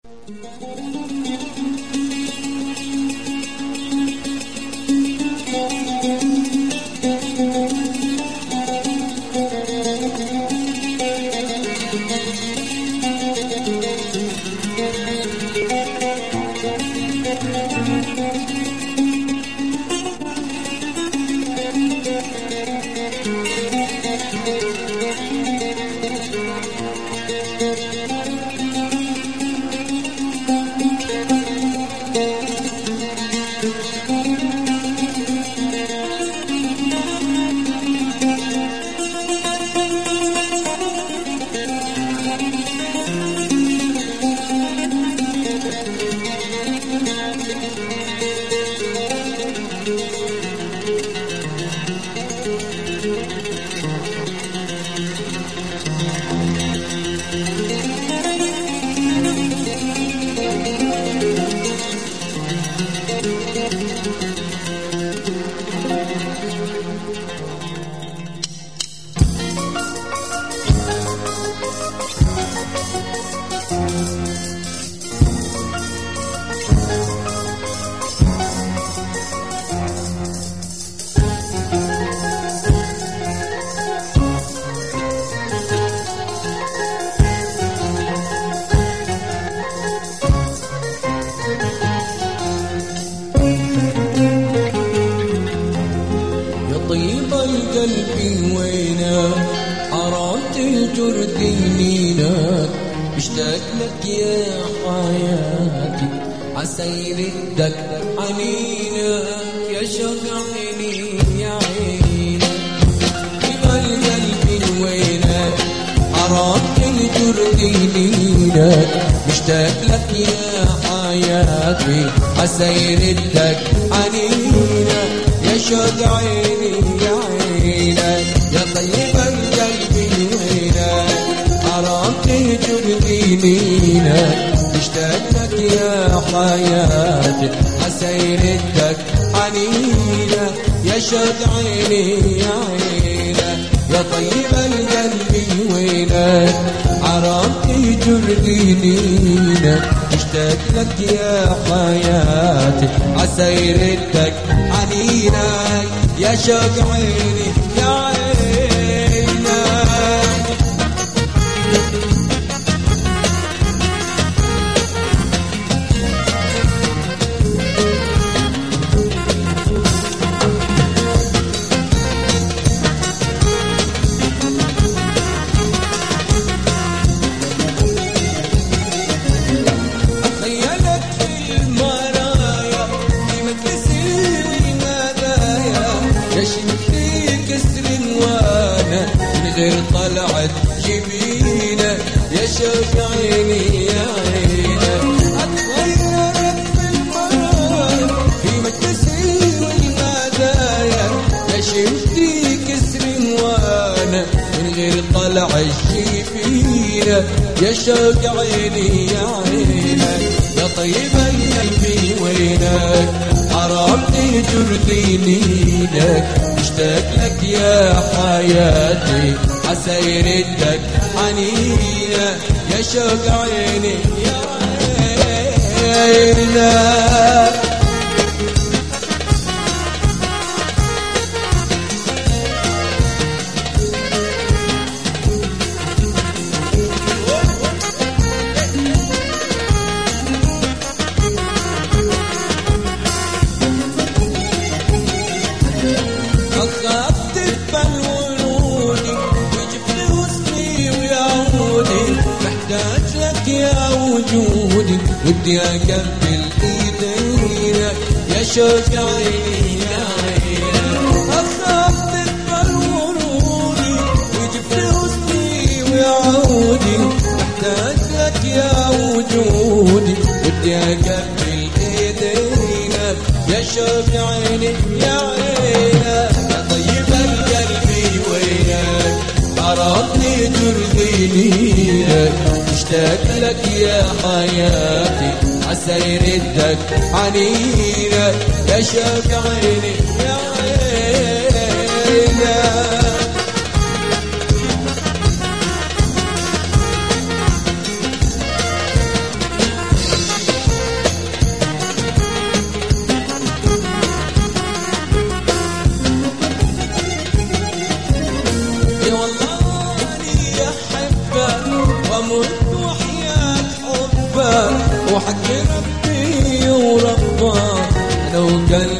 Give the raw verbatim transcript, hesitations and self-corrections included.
قلبي وينك أردت الجرد منينك اشتاق لك يا حياتي عسى يردك عنينك يا شوق عيني يا عينك بقى قلبي وينك أردت الجرد منينك اشتاق لك يا حياتي عسى يردك عنينك يا شوق عيني يا عينك يا طيب القلب وينك أردت تجري يمينك اشتاق لك يا حياتي عسى يردك عنينك يا شوق عيني يا عينك يا طيب القلب وينك أردت تجري يمينك اشتاق لك يا حياتي عسى يردك عنينك يا شوق عيني يا عينك غير طلعت جبينك يا شوق عيني يا عينك اتغيرت بالمرار في مكتسي والمدايا يا شفتي كسر وانا من غير طلعت جبينك يا شوق عيني يا عينك يا طيب القلب وينك عرفت ترضينينك اشتاق لك يا حياتي عسى يردك عنينك يا شوق عيني يا عينك يا وجودي ودي اقبل ايدينك يا شوق عيني يا عينك اخاف تقبل ورودي وجبت حسني ويعودي محتاج لك يا وجودي ودي اقبل ايدينك يا شوق عيني يا عينك يا طيب القلب وينك عرفني ترضينيك اشتاق لك يا حياتي عسى يردك عنينك يا شوق عيني يا عينك وحق ربي وربك أنا وقلبي